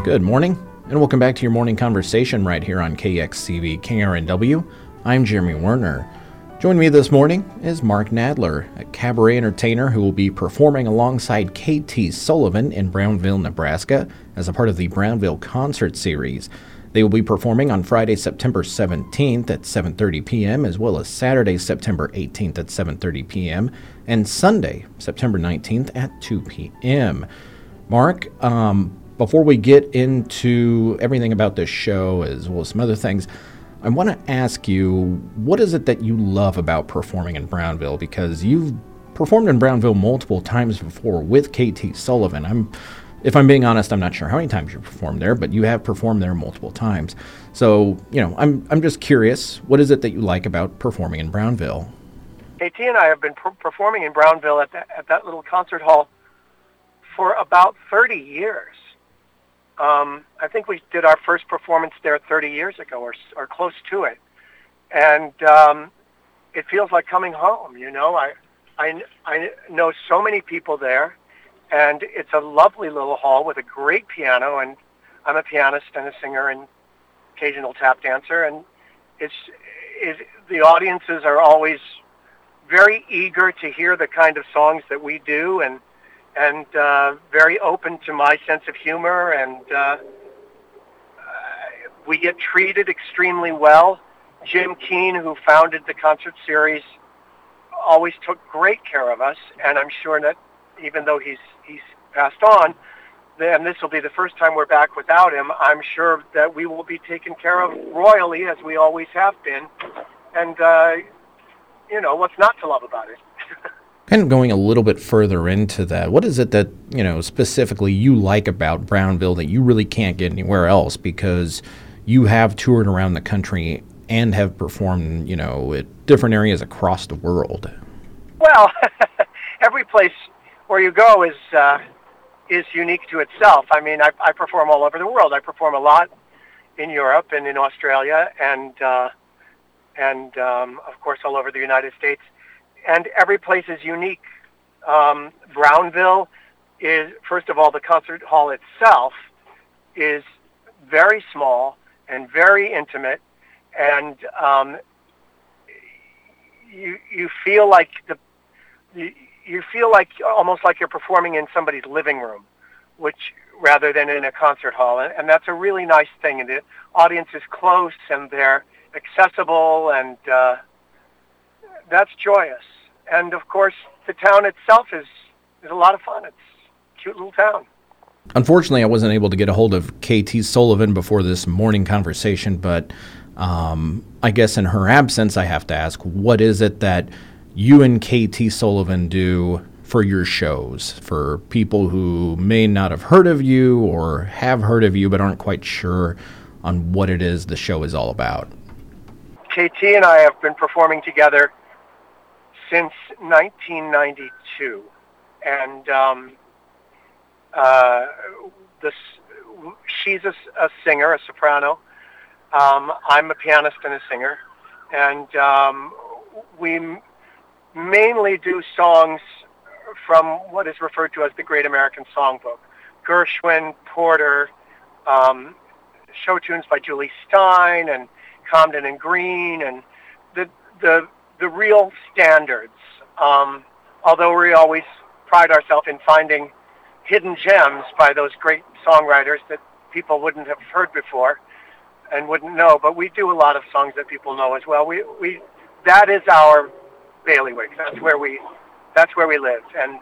Good morning, and welcome back to your morning conversation right here on KXCV KRNW. I'm Jeremy Werner. Joining me this morning is Mark Nadler, a cabaret entertainer who will be performing alongside KT Sullivan in Brownville, Nebraska, as a part of the Brownville Concert Series. They will be performing on Friday, September 17th at 7:30 p.m., as well as Saturday, September 18th at 7:30 p.m., and Sunday, September 19th at 2 p.m. Mark, before we get into everything about this show, as well as some other things, I want to ask you, what is it that you love about performing in Brownville? Because you've performed in Brownville multiple times before with KT Sullivan. If I'm being honest, I'm not sure how many times you performed there, but you have performed there multiple times. So, I'm just curious, what is it that you like about performing in Brownville? KT and I have been performing in Brownville at that little concert hall for about 30 years. I think we did our first performance there 30 years ago or close to it. And it feels like coming home, I know so many people there, and it's a lovely little hall with a great piano, and I'm a pianist and a singer and occasional tap dancer, and the audiences are always very eager to hear the kind of songs that we do, and very open to my sense of humor, and we get treated extremely well. Jim Keane, who founded the concert series, always took great care of us, and I'm sure that even though he's passed on, and this will be the first time we're back without him, I'm sure that we will be taken care of royally, as we always have been. And, what's not to love about it? Kind of going a little bit further into that, what is it that, specifically you like about Brownville that you really can't get anywhere else? Because you have toured around the country and have performed, at different areas across the world. Well, every place where you go is unique to itself. I mean, I perform all over the world. I perform a lot in Europe and in Australia and of course all over the United States. And every place is unique. Brownville is, first of all, the concert hall itself is very small and very intimate, and you feel like almost like you're performing in somebody's living room, which rather than in a concert hall, and that's a really nice thing. And the audience is close and they're accessible, and that's joyous. And of course, the town itself is a lot of fun. It's a cute little town. Unfortunately, I wasn't able to get a hold of KT Sullivan before this morning conversation, but I guess in her absence, I have to ask, what is it that you and KT Sullivan do for your shows, for people who may not have heard of you or have heard of you but aren't quite sure on what it is the show is all about? KT and I have been performing together since 1992, and she's a singer, a soprano. I'm a pianist and a singer, and we mainly do songs from what is referred to as the Great American Songbook: Gershwin, Porter, show tunes by Julie Stein and Comden and Green, and the real standards, although we always pride ourselves in finding hidden gems by those great songwriters that people wouldn't have heard before and wouldn't know. But we do a lot of songs that people know as well. We that is our bailiwick. That's where we live. And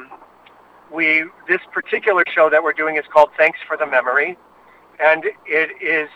this particular show that we're doing is called Thanks for the Memory, and it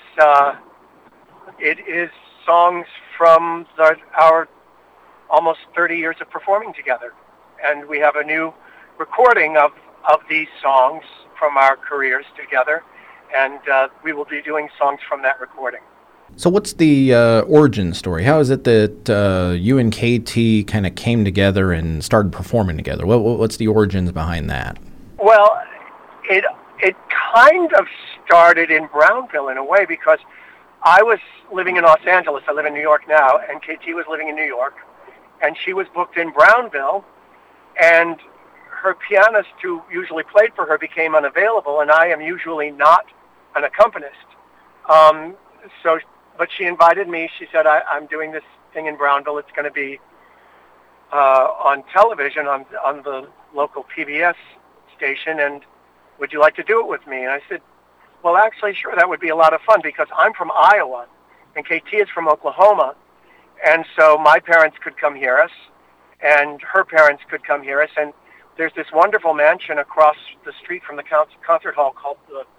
is songs from our almost 30 years of performing together. And we have a new recording of these songs from our careers together, and we will be doing songs from that recording. So what's the origin story? How is it that you and KT kind of came together and started performing together? What's the origins behind that? Well, it kind of started in Brownville in a way, because I was living in Los Angeles. I live in New York now, and KT was living in New York, and she was booked in Brownville, and her pianist who usually played for her became unavailable, and I am usually not an accompanist. Um, so, but she invited me. She said, I'm doing this thing in Brownville. It's going to be on television on the local PBS station, and would you like to do it with me? And I said, well, actually, sure, that would be a lot of fun because I'm from Iowa and KT is from Oklahoma. And so my parents could come hear us and her parents could come hear us. And there's this wonderful mansion across the street from the concert hall called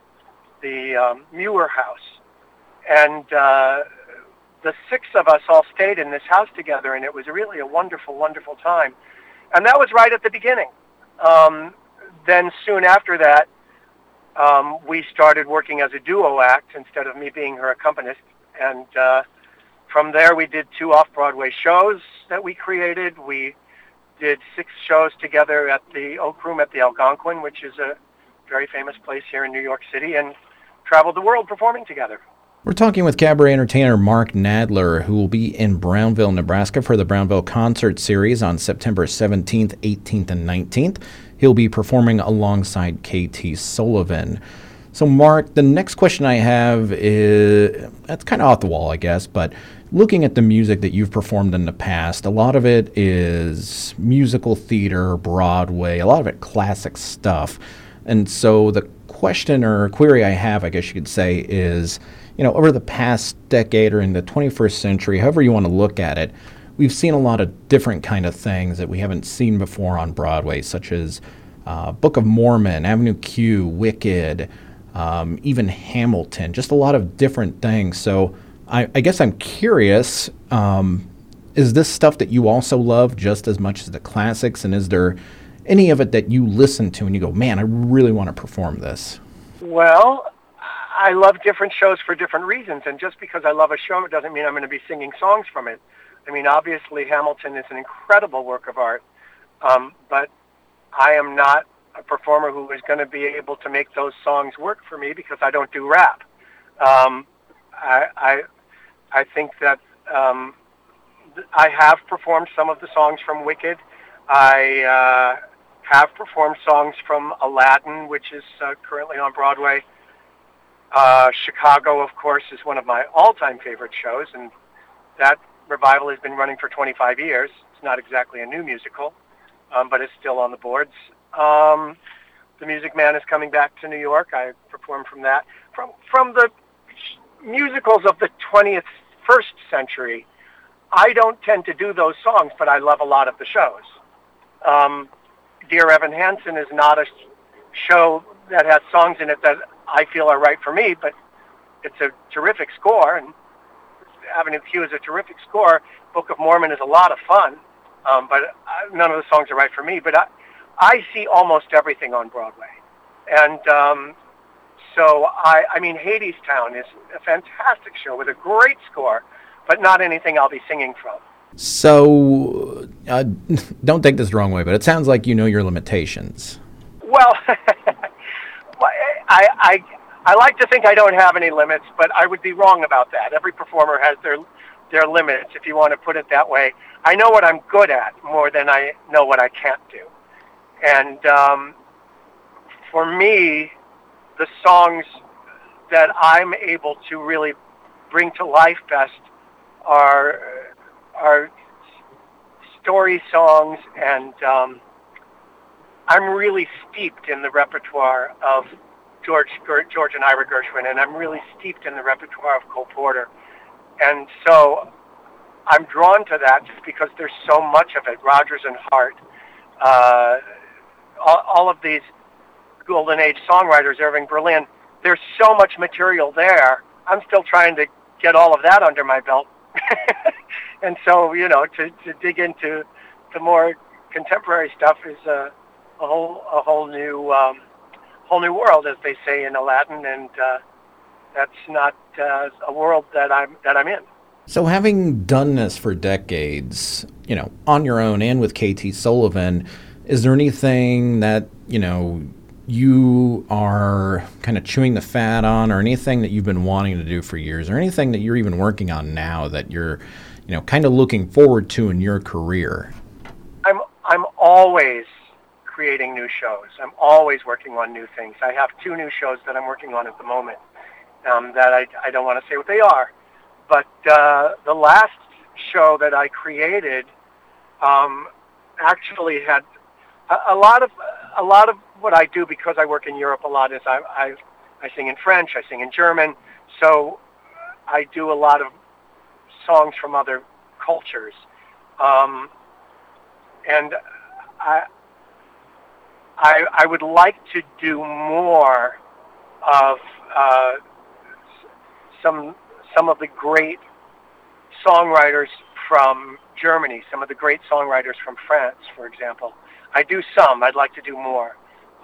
the Muir House. And the six of us all stayed in this house together, and it was really a wonderful, wonderful time. And that was right at the beginning. Then soon after that, we started working as a duo act instead of me being her accompanist. And from there, we did 2 off-Broadway shows that we created. We did 6 shows together at the Oak Room at the Algonquin, which is a very famous place here in New York City, and traveled the world performing together. We're talking with cabaret entertainer Mark Nadler, who will be in Brownville, Nebraska for the Brownville Concert Series on September 17th, 18th, and 19th. He'll be performing alongside KT Sullivan. So, Mark, the next question I have is, that's kind of off the wall, I guess, but looking at the music that you've performed in the past, a lot of it is musical theater, Broadway, a lot of it classic stuff. And so the question or query I have, I guess you could say, is, over the past decade or in the 21st century, however you want to look at it, we've seen a lot of different kind of things that we haven't seen before on Broadway, such as Book of Mormon, Avenue Q, Wicked, even Hamilton, just a lot of different things. So I guess I'm curious, is this stuff that you also love just as much as the classics, and is there any of it that you listen to and you go, man, I really want to perform this? Well, I love different shows for different reasons, and just because I love a show doesn't mean I'm going to be singing songs from it. I mean, obviously, Hamilton is an incredible work of art, but I am not a performer who is going to be able to make those songs work for me because I don't do rap. I think that I have performed some of the songs from Wicked. I have performed songs from Aladdin, which is currently on Broadway. Chicago, of course, is one of my all-time favorite shows, and that revival has been running for 25 years. It's not exactly a new musical, but it's still on the boards. The Music Man is coming back to New York. I performed from that. From the musicals of the 21st century, I don't tend to do those songs, but I love a lot of the shows. Dear Evan Hansen is not a show that has songs in it that I feel are right for me, but it's a terrific score, and Avenue Q is a terrific score. Book of Mormon is a lot of fun, but none of the songs are right for me. But I see almost everything on Broadway. And so, I mean, Hadestown is a fantastic show with a great score, but not anything I'll be singing from. So, don't take this the wrong way, but it sounds like you know your limitations. Well, I like to think I don't have any limits, but I would be wrong about that. Every performer has their limits, if you want to put it that way. I know what I'm good at more than I know what I can't do. And for me, the songs that I'm able to really bring to life best are story songs, and I'm really steeped in the repertoire of George and Ira Gershwin, and I'm really steeped in the repertoire of Cole Porter. And so I'm drawn to that just because there's so much of it. Rodgers and Hart, all of these Golden Age songwriters, Irving Berlin, there's so much material there. I'm still trying to get all of that under my belt. And so, to dig into the more contemporary stuff is a whole new world, as they say in Aladdin, and that's not a world that I'm in. So, having done this for decades, on your own and with KT Sullivan, is there anything that you are kind of chewing the fat on, or anything that you've been wanting to do for years, or anything that you're even working on now that you're kind of looking forward to in your career? I'm always creating new shows. I'm always working on new things. I have 2 new shows that I'm working on at the moment. that I don't want to say what they are. But the last show that I created actually had a lot of what I do, because I work in Europe a lot, is I sing in French, I sing in German, so I do a lot of songs from other cultures, and I would like to do more of some of the great songwriters from Germany, some of the great songwriters from France, for example. I do some. I'd like to do more.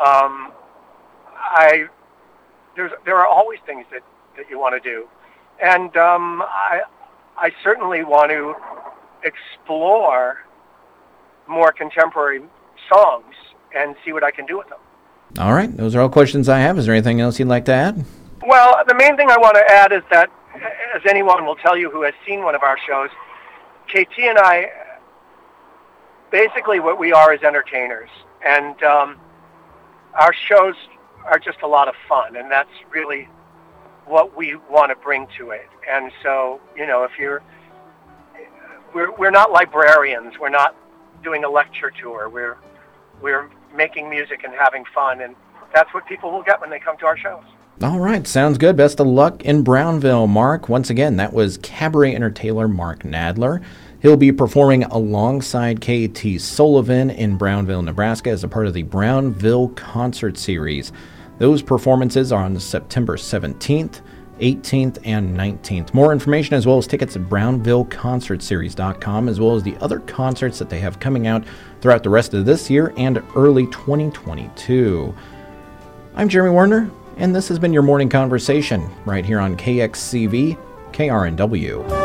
There are always things that you want to do, and I certainly want to explore more contemporary songs and see what I can do with them. All right, those are all questions I have. Is there anything else you'd like to add? Well, the main thing I want to add is that, as anyone will tell you who has seen one of our shows, KT and I, basically what we are is entertainers, and our shows are just a lot of fun, and that's really what we want to bring to it. And so, if we're not librarians, we're not doing a lecture tour, we're making music and having fun, and that's what people will get when they come to our shows. All right, sounds good. Best of luck in Brownville, Mark. Once again, that was cabaret entertainer Mark Nadler. He'll be performing alongside KT Sullivan in Brownville, Nebraska as a part of the Brownville Concert Series. Those performances are on September 17th, 18th, and 19th. More information as well as tickets at brownvilleconcertseries.com, as well as the other concerts that they have coming out throughout the rest of this year and early 2022. I'm Jeremy Werner, and this has been your morning conversation right here on KXCV KRNW.